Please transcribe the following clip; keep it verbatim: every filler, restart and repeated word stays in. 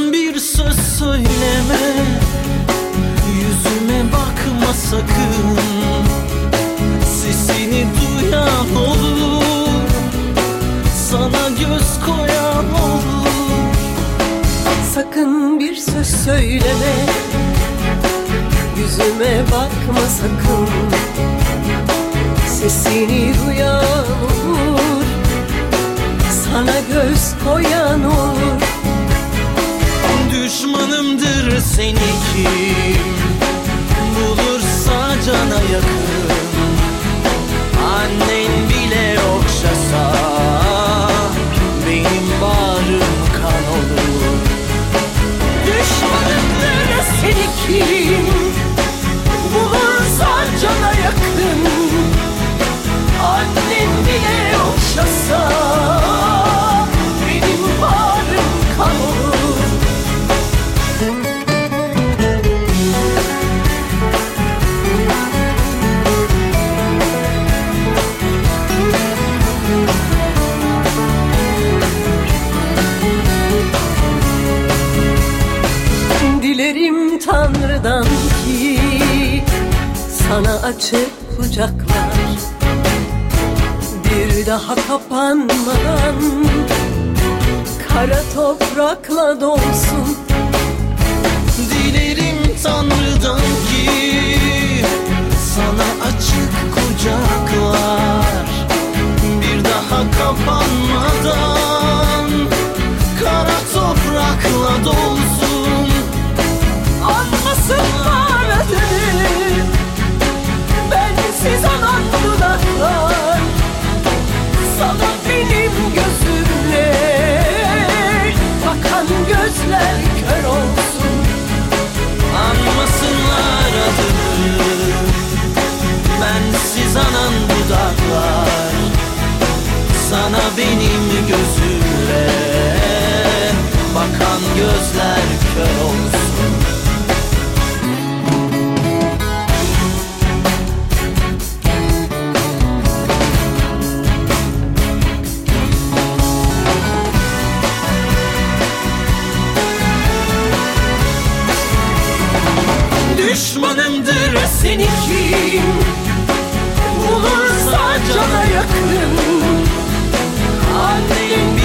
Sakın bir söz söyleme, yüzüme bakma sakın. Sesini duyan olur, sana göz koyan olur. Sakın bir söz söyleme, yüzüme bakma sakın. Sesini duyan olur, sana göz koyan olur. Düşmanımdır seni kim bulursa cana yakın. Annen bile okşasa benim bağrım kan olur. Düşmanımdır seni kim bulursa cana yakın. Annen bile okşasa benim bağrım kan olur. Dilerim Tanrı'dan ki sana açık kucaklar bir daha kapanmadan kara toprakla dolsun. Dilerim Tanrı'dan ki sana açık kucaklar bir daha kapanmadan kara toprakla dolsun. Anmasınlar adını, bensiz anan dudaklar. Sana benim gözümle bakan gözler kör olsun. Anmasınlar adını, bensiz anan dudaklar. Sana benim gözümle bakan gözler kör olsun. Düşmanımdır seni kim bulursa cana yakın. Annem